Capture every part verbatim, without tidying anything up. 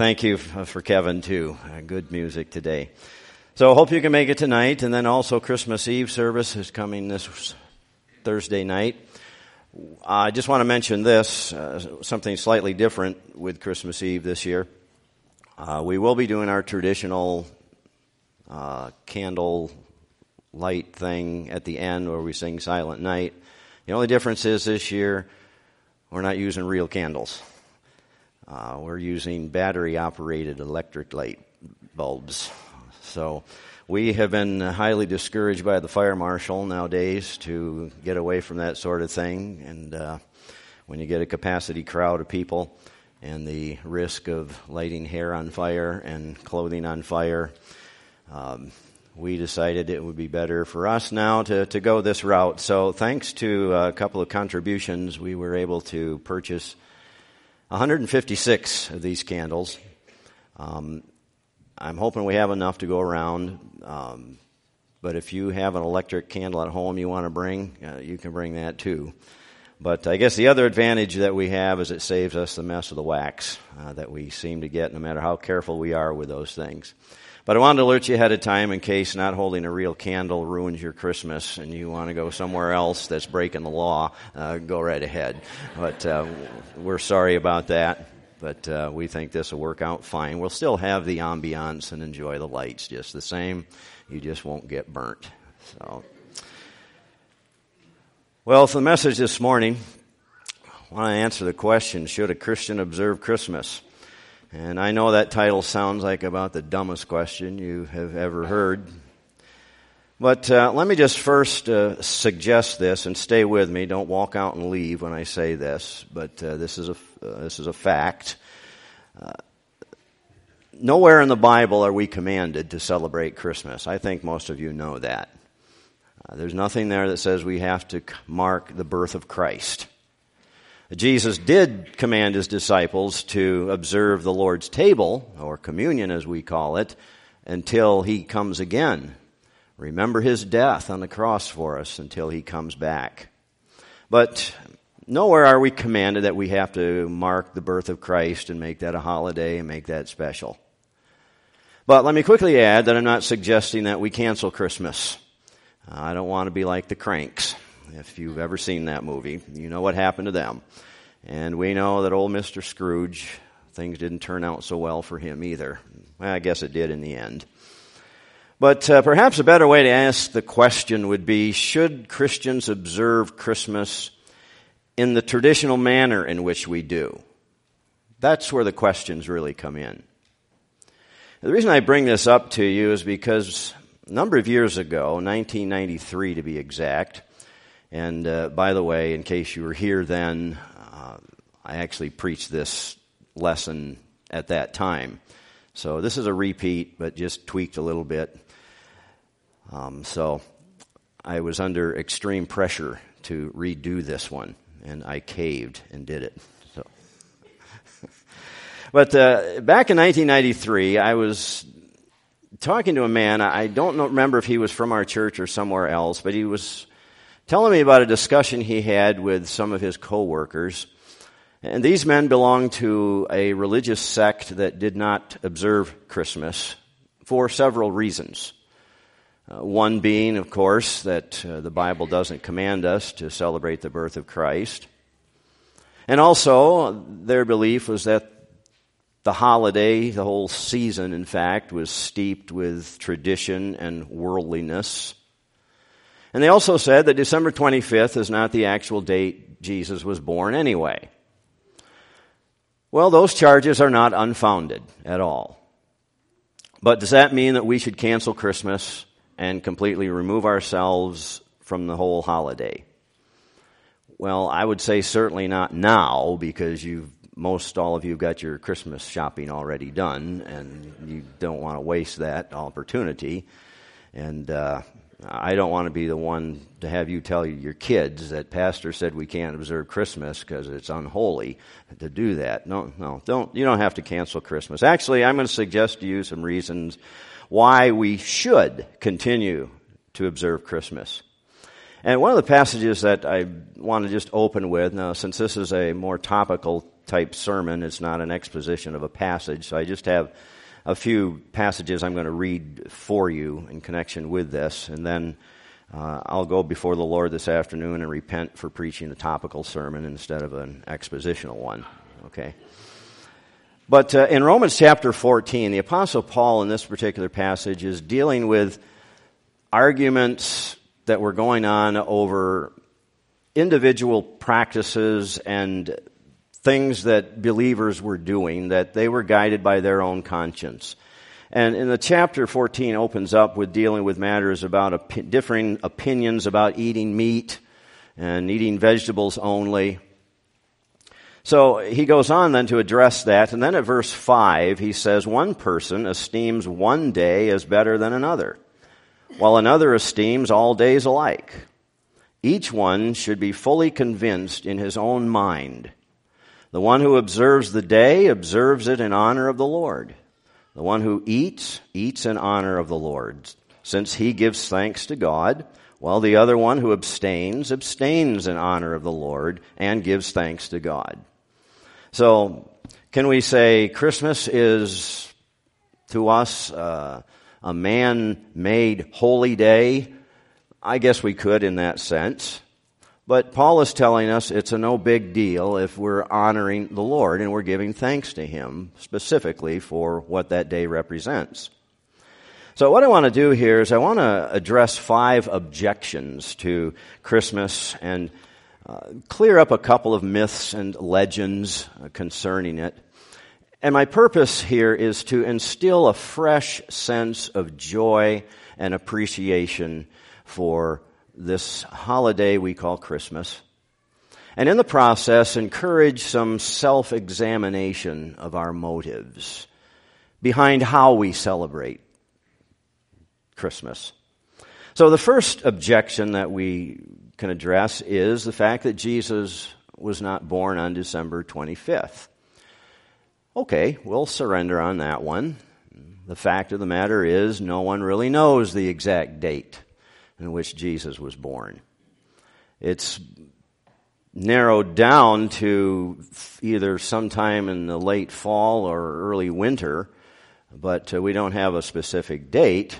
thank you for Kevin, too. Uh, good music today. So I hope you can make it tonight. And then also Christmas Eve service is coming this Thursday night. I just want to mention this, uh, something slightly different with Christmas Eve this year. Uh, we will be doing our traditional uh, candle light thing at the end where we sing Silent Night. The only difference is this year we're not using real candles. Uh, we're using battery-operated electric light bulbs. So we have been highly discouraged by the fire marshal nowadays to get away from that sort of thing. And uh, when you get a capacity crowd of people and the risk of lighting hair on fire and clothing on fire, um, we decided it would be better for us now to, to go this route. So thanks to a couple of contributions, we were able to purchase one hundred fifty-six of these candles. Um, I'm hoping we have enough to go around. Um, but if you have an electric candle at home you want to bring, uh, you can bring that too. But I guess the other advantage that we have is it saves us the mess of the wax uh, that we seem to get no matter how careful we are with those things. But I wanted to alert you ahead of time in case not holding a real candle ruins your Christmas and you want to go somewhere else that's breaking the law, uh, go right ahead. But uh, we're sorry about that, but uh, we think this will work out fine. We'll still have the ambiance and enjoy the lights just the same. You just won't get burnt. So, well, for the message this morning, I want to answer the question, should a Christian observe Christmas? And I know that title sounds like about the dumbest question you have ever heard. But uh, let me just first uh, suggest this, and stay with me. Don't walk out and leave when I say this. But uh, this is a uh, this is a fact. Uh, nowhere in the Bible are we commanded to celebrate Christmas. I think most of you know that. Uh, there's nothing there that says we have to mark the birth of Christ. Jesus did command his disciples to observe the Lord's table, or communion as we call it, until he comes again. Remember his death on the cross for us until he comes back. But nowhere are we commanded that we have to mark the birth of Christ and make that a holiday and make that special. But let me quickly add that I'm not suggesting that we cancel Christmas. I don't want to be like the Cranks. If you've ever seen that movie, you know what happened to them. And we know that old Mister Scrooge, things didn't turn out so well for him either. Well, I guess it did in the end. But uh, perhaps a better way to ask the question would be, should Christians observe Christmas in the traditional manner in which we do? That's where the questions really come in. The reason I bring this up to you is because a number of years ago, nineteen ninety-three to be exact, and uh, by the way, in case you were here then, uh, I actually preached this lesson at that time. So this is a repeat, but just tweaked a little bit. Um, so I was under extreme pressure to redo this one, and I caved and did it. So, But uh, back in nineteen ninety-three, I was talking to a man. I don't know, remember if he was from our church or somewhere else, but he was telling me about a discussion he had with some of his coworkers. And these men belonged to a religious sect that did not observe Christmas for several reasons. Uh, one being, of course, that uh, the Bible doesn't command us to celebrate the birth of Christ. And also, their belief was that the holiday, the whole season, in fact, was steeped with tradition and worldliness. And they also said that December twenty-fifth is not the actual date Jesus was born anyway. Well, those charges are not unfounded at all. But does that mean that we should cancel Christmas and completely remove ourselves from the whole holiday? Well, I would say certainly not now, because you've most all of you got your Christmas shopping already done, and you don't want to waste that opportunity. And uh I don't want to be the one to have you tell your kids that pastor said we can't observe Christmas because it's unholy to do that. No, no, don't. You don't have to cancel Christmas. Actually, I'm going to suggest to you some reasons why we should continue to observe Christmas. And one of the passages that I want to just open with, now since this is a more topical type sermon. It's not an exposition of a passage. So I just have a few passages I'm going to read for you in connection with this, and then uh, I'll go before the Lord this afternoon and repent for preaching a topical sermon instead of an expositional one. Okay? But uh, in Romans chapter fourteen, the Apostle Paul in this particular passage is dealing with arguments that were going on over individual practices and things that believers were doing, that they were guided by their own conscience. And in the chapter fourteen opens up with dealing with matters about op- differing opinions about eating meat and eating vegetables only. So he goes on then to address that, and then at verse five he says, one person esteems one day as better than another, while another esteems all days alike. Each one should be fully convinced in his own mind. The one who observes the day observes it in honor of the Lord. The one who eats, eats in honor of the Lord, since he gives thanks to God, while the other one who abstains, abstains in honor of the Lord and gives thanks to God. So, can we say Christmas is, to us, uh, a man-made holy day? I guess we could in that sense. But Paul is telling us it's a no big deal if we're honoring the Lord and we're giving thanks to Him specifically for what that day represents. So what I want to do here is I want to address five objections to Christmas and uh, clear up a couple of myths and legends concerning it. And my purpose here is to instill a fresh sense of joy and appreciation for this holiday we call Christmas. And in the process, encourage some self-examination of our motives behind how we celebrate Christmas. So the first objection that we can address is the fact that Jesus was not born on December twenty-fifth. Okay, we'll surrender on that one. The fact of the matter is no one really knows the exact date in which Jesus was born. It's narrowed down to either sometime in the late fall or early winter, but uh, we don't have a specific date.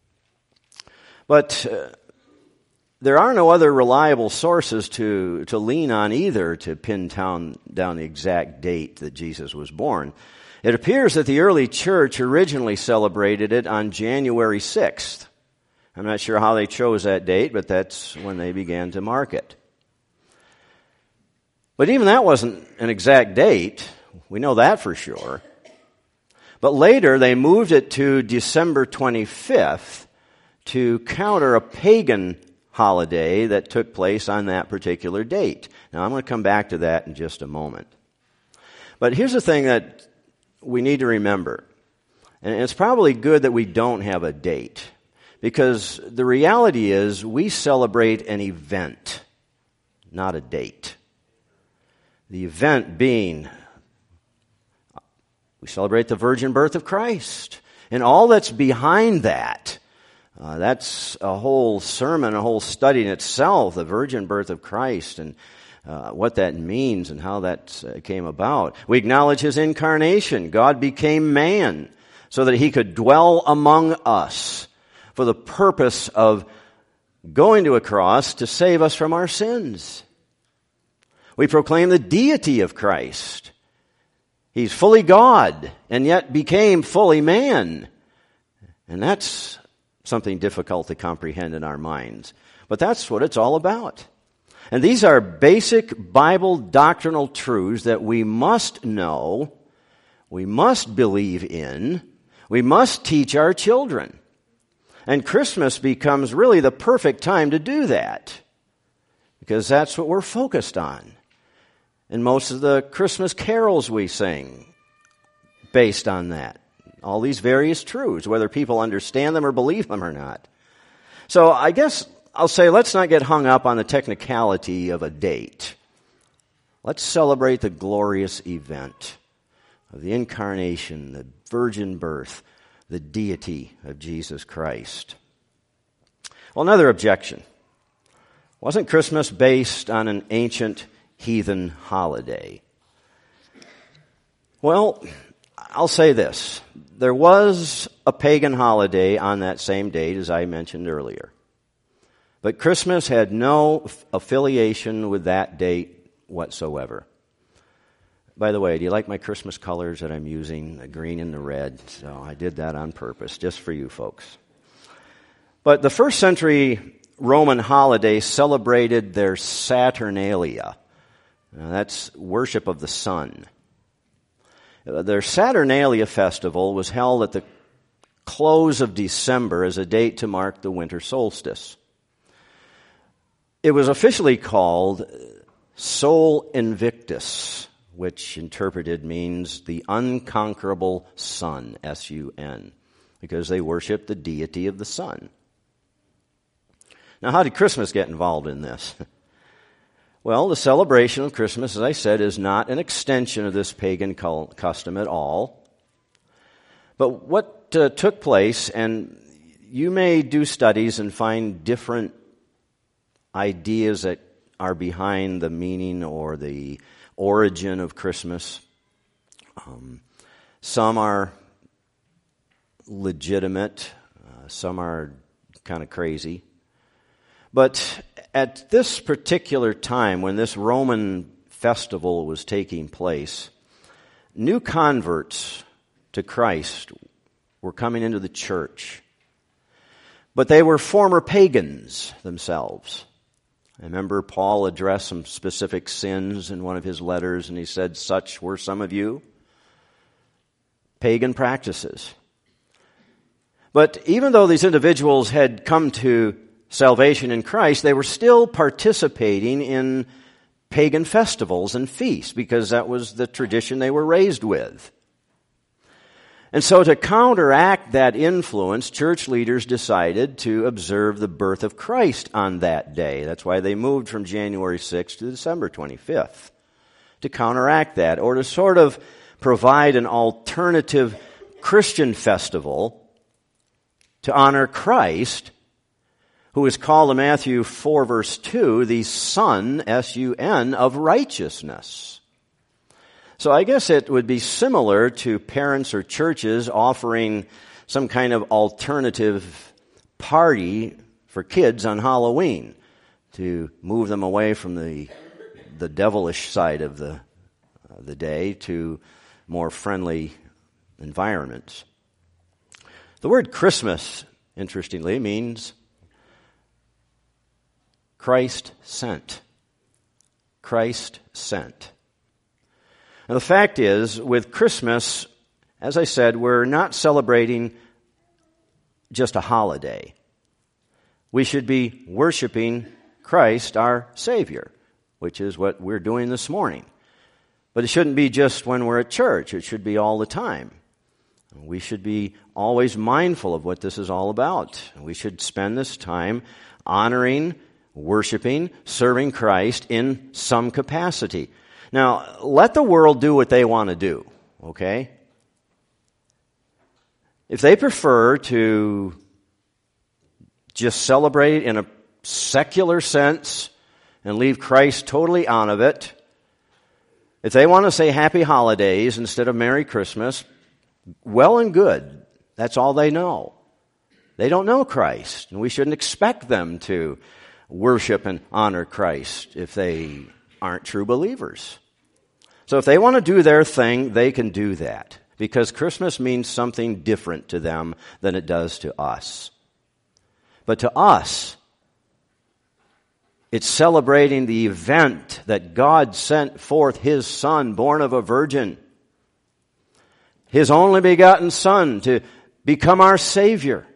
But uh, there are no other reliable sources to, to lean on either to pin down, down the exact date that Jesus was born. It appears that the early church originally celebrated it on January sixth. I'm not sure how they chose that date, but that's when they began to mark it. But even that wasn't an exact date. We know that for sure. But later they moved it to December twenty-fifth to counter a pagan holiday that took place on that particular date. Now I'm going to come back to that in just a moment. But here's the thing that we need to remember. And it's probably good that we don't have a date. Because the reality is we celebrate an event, not a date. The event being, we celebrate the virgin birth of Christ. And all that's behind that, uh, that's a whole sermon, a whole study in itself, the virgin birth of Christ and uh, what that means and how that uh, came about. We acknowledge His incarnation. God became man so that He could dwell among us, for the purpose of going to a cross to save us from our sins. We proclaim the deity of Christ. He's fully God and yet became fully man. And that's something difficult to comprehend in our minds. But that's what it's all about. And these are basic Bible doctrinal truths that we must know, we must believe in, we must teach our children. And Christmas becomes really the perfect time to do that, because that's what we're focused on. And most of the Christmas carols we sing, based on that. All these various truths, whether people understand them or believe them or not. So I guess I'll say let's not get hung up on the technicality of a date. Let's celebrate the glorious event of the incarnation, the virgin birth, the deity of Jesus Christ. Well, another objection. Wasn't Christmas based on an ancient heathen holiday? Well, I'll say this. There was a pagan holiday on that same date, as I mentioned earlier. But Christmas had no affiliation with that date whatsoever. By the way, do you like my Christmas colors that I'm using, the green and the red? So I did that on purpose, just for you folks. But the first century Roman holiday celebrated their Saturnalia. Now, that's worship of the sun. Their Saturnalia festival was held at the close of December as a date to mark the winter solstice. It was officially called Sol Invictus, which interpreted means the unconquerable sun, S U N, because they worshiped the deity of the sun. Now, how did Christmas get involved in this? Well, the celebration of Christmas, as I said, is not an extension of this pagan custom at all. But what uh, took place, and you may do studies and find different ideas that are behind the meaning or the origin of Christmas. Um, some are legitimate, uh, some are kind of crazy. But at this particular time, when this Roman festival was taking place, new converts to Christ were coming into the church. But they were former pagans themselves. I remember Paul addressed some specific sins in one of his letters, and he said, such were some of you. Pagan practices. But even though these individuals had come to salvation in Christ, they were still participating in pagan festivals and feasts because that was the tradition they were raised with. And so to counteract that influence, church leaders decided to observe the birth of Christ on that day. That's why they moved from January sixth to December twenty-fifth. To counteract that, or to sort of provide an alternative Christian festival to honor Christ, who is called in Matthew four, verse two, the Son, S U N, of righteousness. So I guess it would be similar to parents or churches offering some kind of alternative party for kids on Halloween to move them away from the the devilish side of the uh, the day to more friendly environments. The word Christmas, interestingly, means Christ sent. Christ sent. And the fact is, with Christmas, as I said, we're not celebrating just a holiday. We should be worshiping Christ, our Savior, which is what we're doing this morning. But it shouldn't be just when we're at church. It should be all the time. We should be always mindful of what this is all about. We should spend this time honoring, worshiping, serving Christ in some capacity. Now, let the world do what they want to do, okay? If they prefer to just celebrate in a secular sense and leave Christ totally out of it, if they want to say happy holidays instead of Merry Christmas, well and good. That's all they know. They don't know Christ, and we shouldn't expect them to worship and honor Christ if they aren't true believers. So if they want to do their thing, they can do that, because Christmas means something different to them than it does to us. But to us, it's celebrating the event that God sent forth His Son, born of a virgin, His only begotten Son, to become our Savior.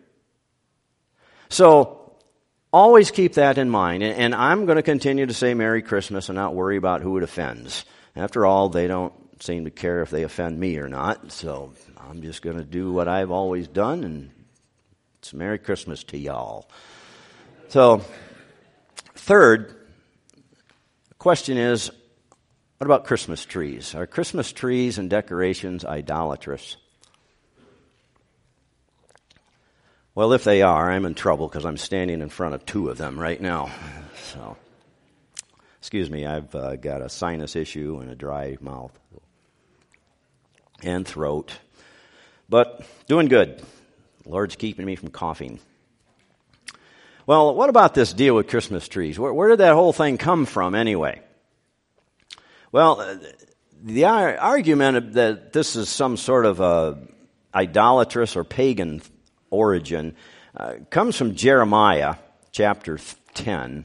So always keep that in mind. And I'm going to continue to say Merry Christmas and not worry about who it offends. After all, they don't seem to care if they offend me or not. So I'm just going to do what I've always done, and it's Merry Christmas to y'all. So, third, the question is, what about Christmas trees? Are Christmas trees and decorations idolatrous? Well, if they are, I'm in trouble because I'm standing in front of two of them right now. So, excuse me, I've uh, got a sinus issue and a dry mouth. and throat. But doing good. The Lord's keeping me from coughing. Well, what about this deal with Christmas trees? Where, where did that whole thing come from anyway? Well, the argument that this is some sort of a idolatrous or pagan origin uh, comes from Jeremiah chapter ten,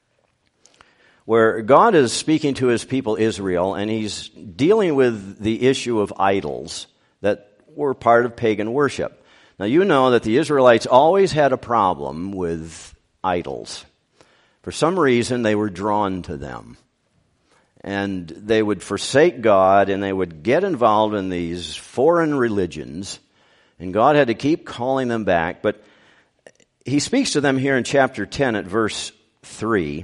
where God is speaking to his people Israel, and he's dealing with the issue of idols that were part of pagan worship. Now, you know that the Israelites always had a problem with idols. For some reason, they were drawn to them. And they would forsake God, and they would get involved in these foreign religions. And God had to keep calling them back. But he speaks to them here in chapter ten at verse three.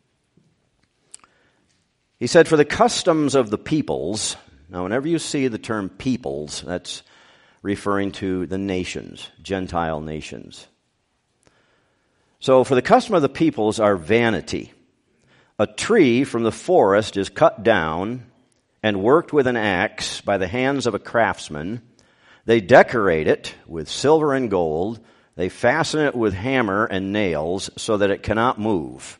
He said, "For the customs of the peoples," now whenever you see the term peoples, that's referring to the nations, Gentile nations. So, "For the custom of the peoples are vanity. A tree from the forest is cut down and worked with an axe by the hands of a craftsman. They decorate it with silver and gold. They fasten it with hammer and nails so that it cannot move."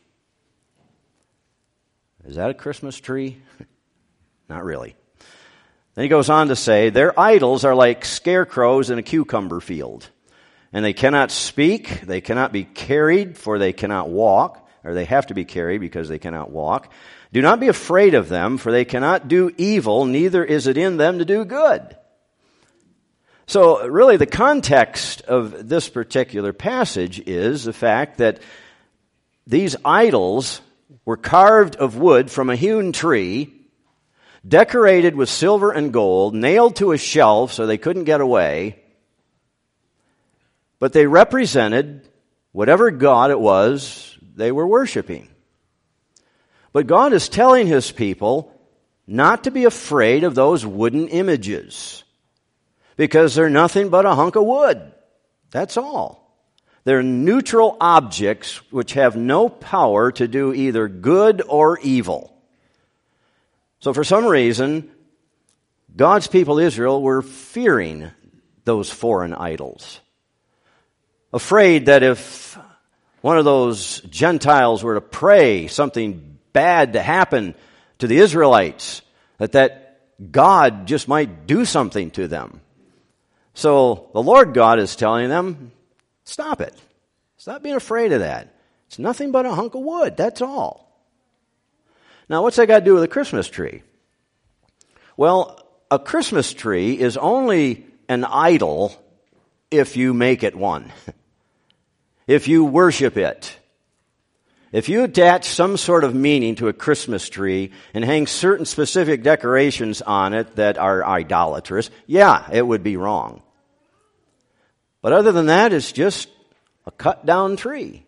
Is that a Christmas tree? Not really. Then he goes on to say, "Their idols are like scarecrows in a cucumber field. And they cannot speak, they cannot be carried, for they cannot walk." Or they have to be carried because they cannot walk. "Do not be afraid of them, for they cannot do evil, neither is it in them to do good." So really the context of this particular passage is the fact that these idols were carved of wood from a hewn tree, decorated with silver and gold, nailed to a shelf so they couldn't get away, but they represented whatever god it was they were worshiping. But God is telling his people not to be afraid of those wooden images, because they're nothing but a hunk of wood. That's all. They're neutral objects which have no power to do either good or evil. So for some reason, God's people Israel were fearing those foreign idols, afraid that if one of those Gentiles were to pray something bad to happen to the Israelites, that that God just might do something to them. So the Lord God is telling them, stop it. Stop being afraid of that. It's nothing but a hunk of wood. That's all. Now, what's that got to do with a Christmas tree? Well, a Christmas tree is only an idol if you make it one. If you worship it. If you attach some sort of meaning to a Christmas tree and hang certain specific decorations on it that are idolatrous, yeah, it would be wrong. But other than that, it's just a cut down tree.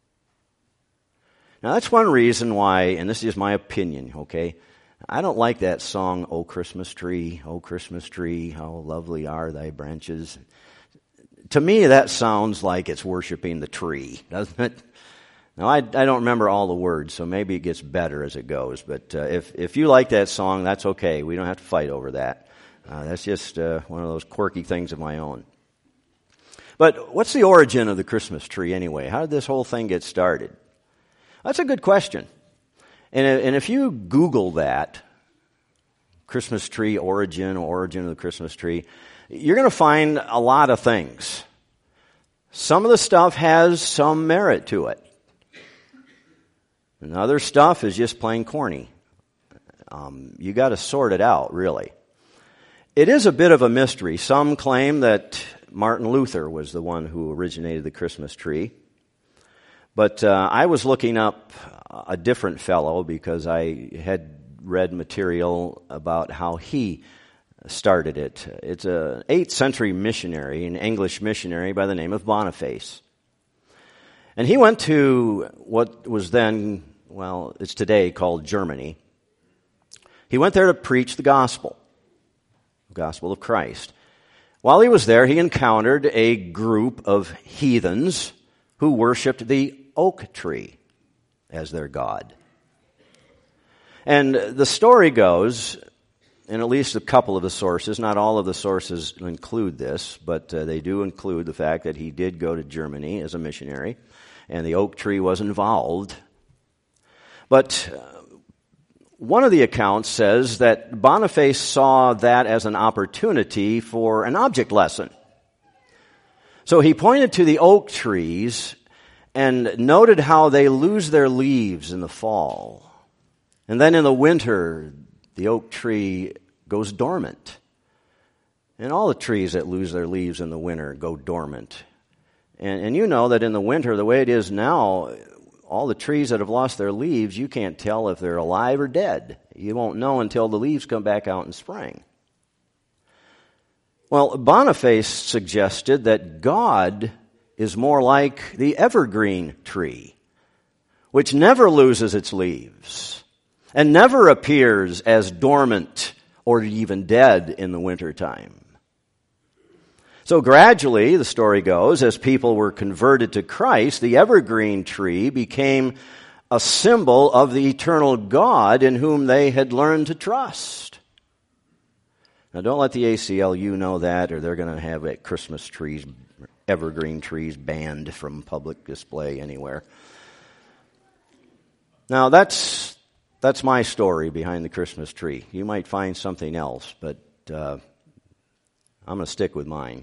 Now that's one reason why, and this is my opinion, okay, I don't like that song, "O Christmas Tree, O Christmas Tree, how lovely are thy branches." To me, that sounds like it's worshiping the tree, doesn't it? Now, I, I don't remember all the words, so maybe it gets better as it goes. But uh, if, if you like that song, that's okay. We don't have to fight over that. Uh, that's just uh, one of those quirky things of my own. But what's the origin of the Christmas tree anyway? How did this whole thing get started? That's a good question. And, and if you Google that, Christmas tree origin, origin of the Christmas tree, you're going to find a lot of things. Some of the stuff has some merit to it. And other stuff is just plain corny. Um, you got to sort it out, really. It is a bit of a mystery. Some claim that Martin Luther was the one who originated the Christmas tree. But uh, I was looking up a different fellow because I had read material about how he started it. It's an eighth century missionary, an English missionary by the name of Boniface. And he went to what was then, well, it's today called Germany. He went there to preach the gospel, the gospel of Christ. While he was there, he encountered a group of heathens who worshiped the oak tree as their god. And the story goes in at least a couple of the sources, not all of the sources include this, but uh, they do include the fact that he did go to Germany as a missionary, and the oak tree was involved. But uh, one of the accounts says that Boniface saw that as an opportunity for an object lesson. So he pointed to the oak trees and noted how they lose their leaves in the fall. And then in the winter, the oak tree goes dormant. And all the trees that lose their leaves in the winter go dormant. And, and you know that in the winter, the way it is now, all the trees that have lost their leaves, you can't tell if they're alive or dead. You won't know until the leaves come back out in spring. Well, Boniface suggested that God is more like the evergreen tree, which never loses its leaves and never appears as dormant or even dead in the wintertime. So gradually, the story goes, as people were converted to Christ, the evergreen tree became a symbol of the eternal God in whom they had learned to trust. Now, don't let the A C L U know that, or they're going to have it, Christmas trees, evergreen trees banned from public display anywhere. Now, that's that's my story behind the Christmas tree. You might find something else, but uh, I'm going to stick with mine.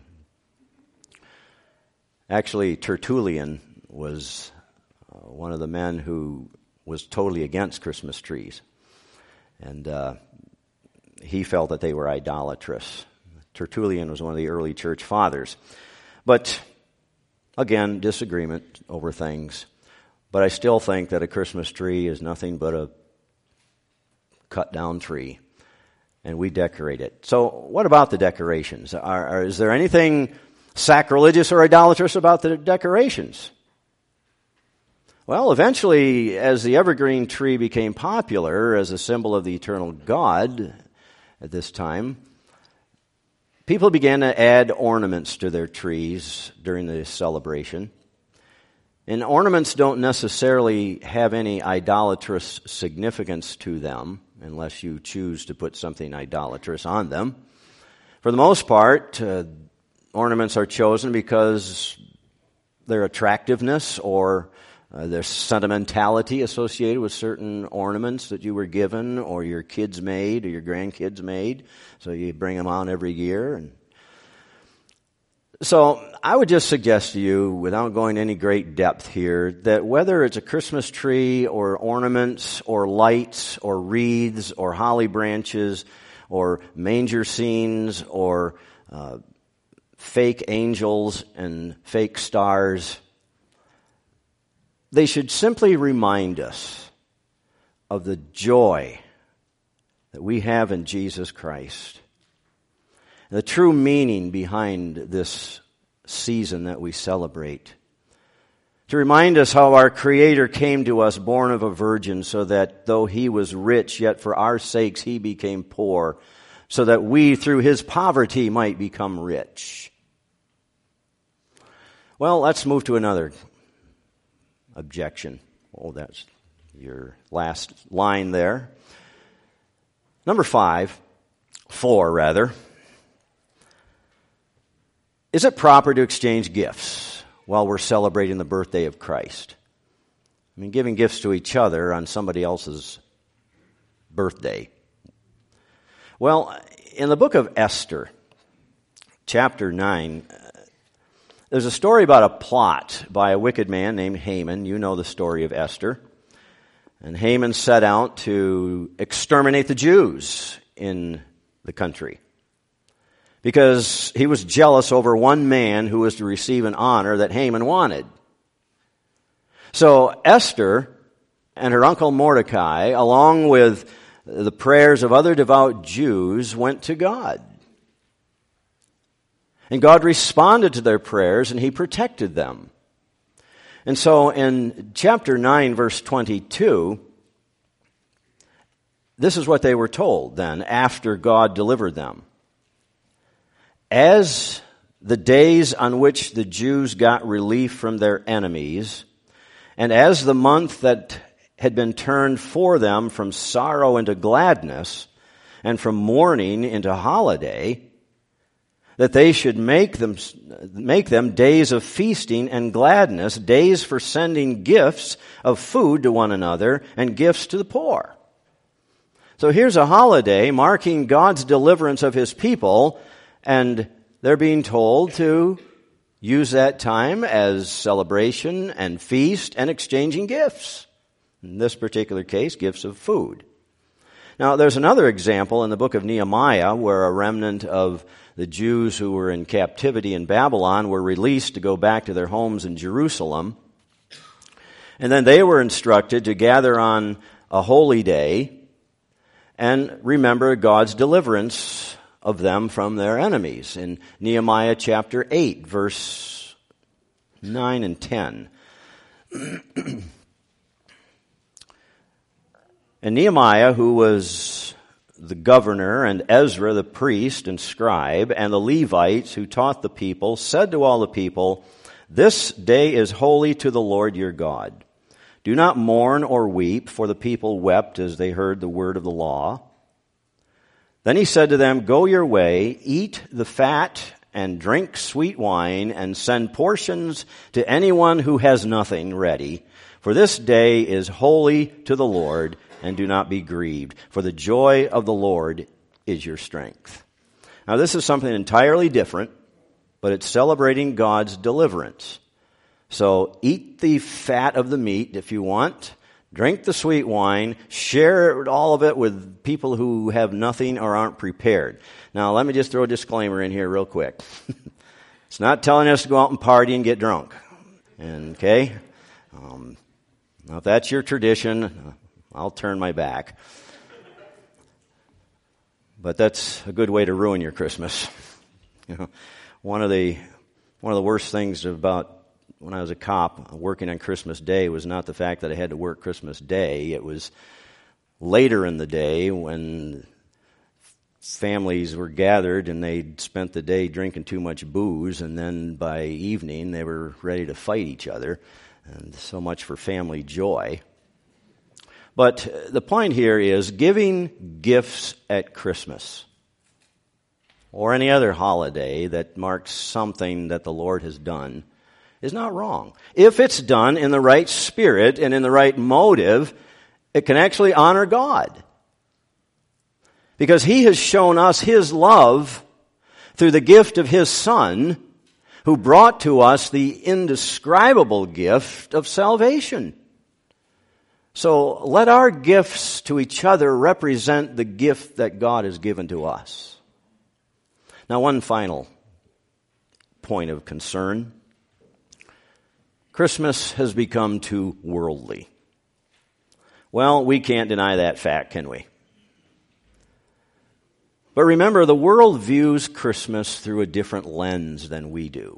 Actually, Tertullian was uh, one of the men who was totally against Christmas trees. And uh, he felt that they were idolatrous. Tertullian was one of the early church fathers. But, again, disagreement over things. But I still think that a Christmas tree is nothing but a cut-down tree. And we decorate it. So what about the decorations? Are, are, is there anything sacrilegious or idolatrous about the decorations? Well, eventually, as the evergreen tree became popular as a symbol of the eternal God at this time, people began to add ornaments to their trees during the celebration. And ornaments don't necessarily have any idolatrous significance to them, unless you choose to put something idolatrous on them. For the most part, uh, ornaments are chosen because their attractiveness or uh, their sentimentality associated with certain ornaments that you were given or your kids made or your grandkids made. So you bring them on every year. And so I would just suggest to you, without going any great depth here, that whether it's a Christmas tree or ornaments or lights or wreaths or holly branches or manger scenes or uh, fake angels and fake stars, they should simply remind us of the joy that we have in Jesus Christ. The true meaning behind this season that we celebrate. To remind us how our Creator came to us born of a virgin, so that though He was rich, yet for our sakes He became poor, so that we through His poverty might become rich. Well, let's move to another objection. Oh, that's your last line there. Number five, four rather. Is it proper to exchange gifts while we're celebrating the birthday of Christ? I mean, giving gifts to each other on somebody else's birthday. Well, in the book of Esther, chapter nine, there's a story about a plot by a wicked man named Haman. You know the story of Esther. And Haman set out to exterminate the Jews in the country, because he was jealous over one man who was to receive an honor that Haman wanted. So Esther and her uncle Mordecai, along with the prayers of other devout Jews, went to God. And God responded to their prayers, and He protected them. And so in chapter nine, verse twenty-two, this is what they were told then, after God delivered them. As the days on which the Jews got relief from their enemies, and as the month that had been turned for them from sorrow into gladness, and from mourning into holiday, that they should make them, make them days of feasting and gladness, days for sending gifts of food to one another and gifts to the poor. So here's a holiday marking God's deliverance of His people, and they're being told to use that time as celebration and feast and exchanging gifts. In this particular case, gifts of food. Now, there's another example in the book of Nehemiah where a remnant of the Jews who were in captivity in Babylon were released to go back to their homes in Jerusalem. And then they were instructed to gather on a holy day and remember God's deliverance of them from their enemies. In Nehemiah chapter eight, verse nine and ten. And Nehemiah, who was the governor, and Ezra the priest and scribe, and the Levites who taught the people, said to all the people, "This day is holy to the Lord your God. Do not mourn or weep," for the people wept as they heard the word of the law. Then he said to them, "Go your way, eat the fat, and drink sweet wine, and send portions to anyone who has nothing ready. For this day is holy to the Lord, and do not be grieved, for the joy of the Lord is your strength." Now this is something entirely different, but it's celebrating God's deliverance. So eat the fat of the meat if you want, drink the sweet wine, share all of it with people who have nothing or aren't prepared. Now let me just throw a disclaimer in here real quick. It's not telling us to go out and party and get drunk. And, okay? Um, now if that's your tradition, I'll turn my back. But that's a good way to ruin your Christmas. You know, one of the one of the worst things about when I was a cop working on Christmas Day was not the fact that I had to work Christmas Day. It was later in the day when families were gathered and they'd spent the day drinking too much booze, and then by evening they were ready to fight each other. And so much for family joy. But the point here is giving gifts at Christmas or any other holiday that marks something that the Lord has done is not wrong. If it's done in the right spirit and in the right motive, it can actually honor God. Because He has shown us His love through the gift of His Son, who brought to us the indescribable gift of salvation. So let our gifts to each other represent the gift that God has given to us. Now, one final point of concern. Christmas has become too worldly. Well, we can't deny that fact, can we? But remember, the world views Christmas through a different lens than we do.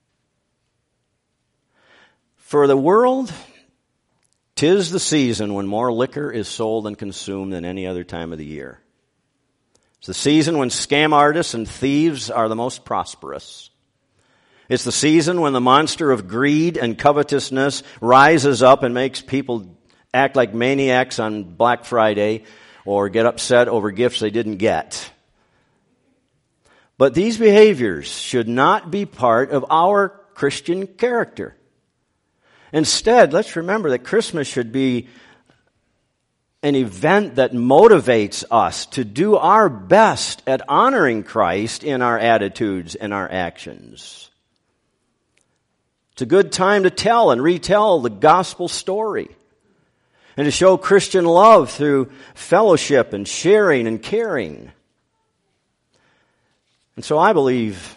For the world, 'tis the season when more liquor is sold and consumed than any other time of the year. It's the season when scam artists and thieves are the most prosperous. It's the season when the monster of greed and covetousness rises up and makes people act like maniacs on Black Friday or get upset over gifts they didn't get. But these behaviors should not be part of our Christian character. Instead, let's remember that Christmas should be an event that motivates us to do our best at honoring Christ in our attitudes and our actions. It's a good time to tell and retell the gospel story and to show Christian love through fellowship and sharing and caring. And so I believe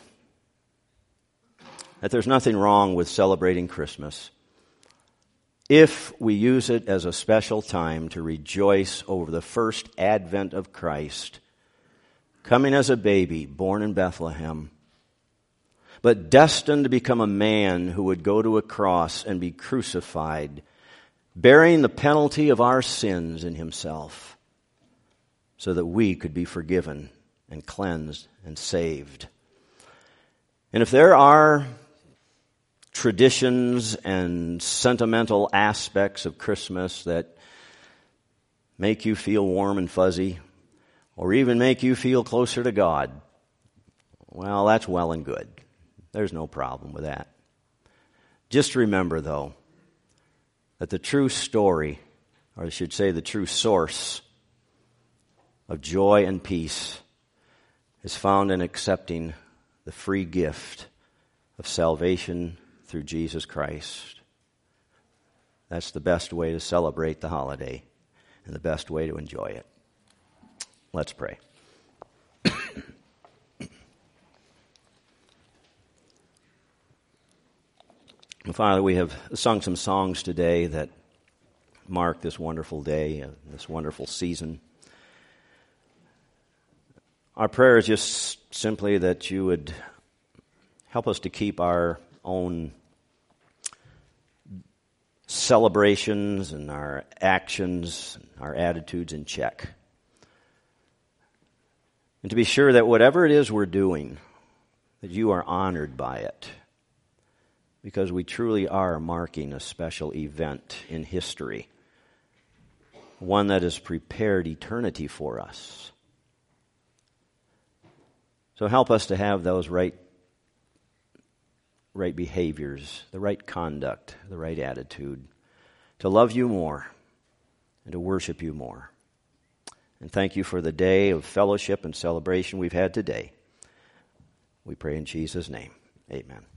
that there's nothing wrong with celebrating Christmas if we use it as a special time to rejoice over the first advent of Christ, coming as a baby, born in Bethlehem, but destined to become a man who would go to a cross and be crucified, bearing the penalty of our sins in Himself, so that we could be forgiven and cleansed and saved. And if there are traditions and sentimental aspects of Christmas that make you feel warm and fuzzy, or even make you feel closer to God, well, that's well and good. There's no problem with that. Just remember, though, that the true story, or I should say the true source of joy and peace is found in accepting the free gift of salvation through Jesus Christ. That's the best way to celebrate the holiday and the best way to enjoy it. Let's pray. Father, we have sung some songs today that mark this wonderful day, uh, this wonderful season. Our prayer is just simply that you would help us to keep our own celebrations and our actions, and our attitudes in check. And to be sure that whatever it is we're doing, that you are honored by it. Because we truly are marking a special event in history. One that has prepared eternity for us. So help us to have those right, right behaviors, the right conduct, the right attitude, to love you more and to worship you more. And thank you for the day of fellowship and celebration we've had today. We pray in Jesus' name. Amen.